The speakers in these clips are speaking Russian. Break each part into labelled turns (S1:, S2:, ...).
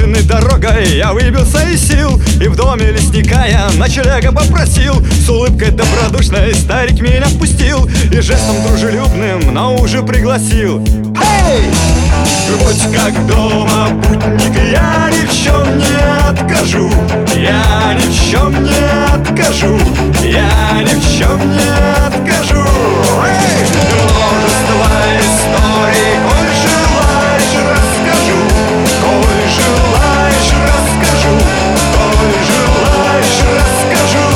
S1: Измученный дорогой я выбился из сил, и в доме лесника я ночлега попросил. С улыбкой добродушной старик меня впустил и жестом дружелюбным на ужин пригласил. Эй! Будь как дома, путник, я ни в чем не откажу. Я ни в чем не откажу. Я ни в чем не откажу. Эй! Множество историй, коль желаешь, расскажу. Коль желаешь, расскажу. Коль желаешь, расскажу.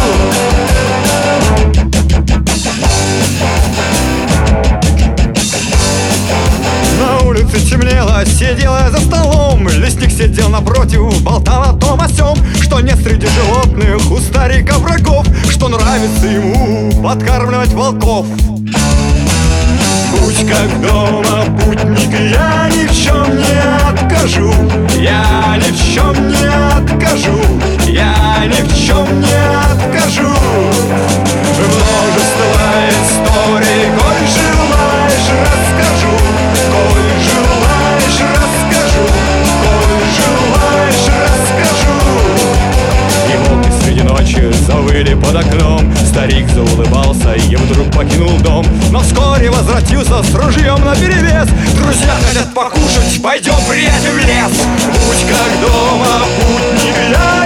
S1: На улице темнело, сидела я за столом. Лесник сидел напротив, болтал о том о сём, что нет среди животных у старика врагов, что нравится ему подкармливать волков. Будь как дома, путник, я ни в чем не откажу. Я ни в чем не откажу. Я ни в чем не откажу. Множество историй, коль желаешь, расскажу. Коль желаешь, расскажу. Коль желаешь, расскажу. И волки среди ночи завыли под окном. Старик заулыбался и вдруг покинул дом, но вскоре возвратился с ружьем наперевес. Друзья хотят покушать, пойдем, приятель, в лес. Будь как дома, путник, я